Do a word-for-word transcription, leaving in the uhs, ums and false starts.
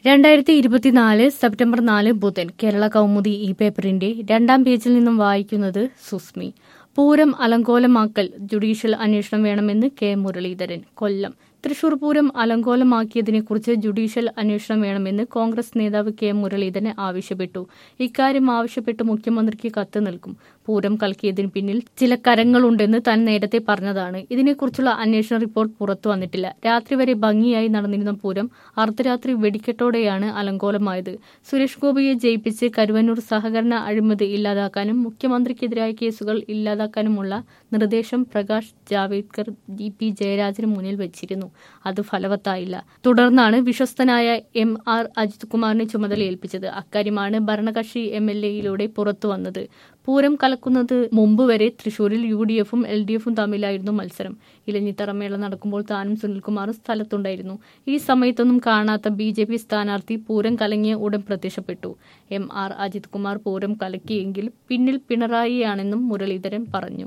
രണ്ടായിരത്തി ഇരുപത്തിനാല് സെപ്റ്റംബർ നാല് ബുധൻ. കേരള കൗമുദി ഈ പേപ്പറിന്റെ രണ്ടാം പേജിൽ നിന്നും വായിക്കുന്നത് സുസ്മി. പൂരം അലങ്കോലമാക്കൽ ജുഡീഷ്യൽ അന്വേഷണം വേണമെന്ന് കെ മുരളീധരൻ. കൊല്ലം. തൃശൂർ പൂരം അലങ്കോലമാക്കിയതിനെക്കുറിച്ച് ജുഡീഷ്യൽ അന്വേഷണം വേണമെന്ന് കോൺഗ്രസ് നേതാവ് കെ മുരളീധരൻ ആവശ്യപ്പെട്ടു. ഇക്കാര്യം ആവശ്യപ്പെട്ട് മുഖ്യമന്ത്രിക്ക് കത്ത് നൽകും. പൂരം കലക്കിയതിന് പിന്നിൽ ചില കരങ്ങളുണ്ടെന്ന് താൻ നേരത്തെ പറഞ്ഞതാണ്. ഇതിനെക്കുറിച്ചുള്ള അന്വേഷണ റിപ്പോർട്ട് പുറത്തു വന്നിട്ടില്ല. രാത്രി വരെ ഭംഗിയായി നടന്നിരുന്ന പൂരം അർദ്ധരാത്രി വെടിക്കെട്ടോടെയാണ് അലങ്കോലമായത്. സുരേഷ് ഗോപിയെ ജയിപ്പിച്ച് കരുവന്നൂർ സഹകരണ അഴിമതി ഇല്ലാതാക്കാനും മുഖ്യമന്ത്രിക്കെതിരായ കേസുകൾ ഇല്ലാതാക്കാനുമുള്ള നിർദ്ദേശം പ്രകാശ് ജാവ്ദേക്കർ ഇ പി ജയരാജന് മുന്നിൽ വെച്ചിരുന്നു. അത് ഫലവത്തായില്ല. തുടർന്നാണ് വിശ്വസ്തനായ എം ആർ അജിത് കുമാറിനെ ചുമതല ഏൽപ്പിച്ചത്. അക്കാര്യമാണ് ഭരണകക്ഷി എം എൽ എയിലൂടെ പുറത്തു വന്നത്. പൂരം കലക്കുന്നത് മുമ്പ് വരെ തൃശൂരിൽ യു ഡി എഫും എൽ ഡി എഫും തമ്മിലായിരുന്നു മത്സരം. ഇലഞ്ഞിത്തറ മേള നടക്കുമ്പോൾ താനും സുനിൽകുമാറും സ്ഥലത്തുണ്ടായിരുന്നു. ഈ സമയത്തൊന്നും കാണാത്ത ബി ജെ പി സ്ഥാനാർത്ഥി പൂരം കലങ്ങിയ ഉടൻ പ്രത്യക്ഷപ്പെട്ടു. എം ആർ അജിത് കുമാർ പൂരം കലക്കിയെങ്കിൽ പിന്നിൽ പിണറായിയാണെന്നും മുരളീധരൻ പറഞ്ഞു.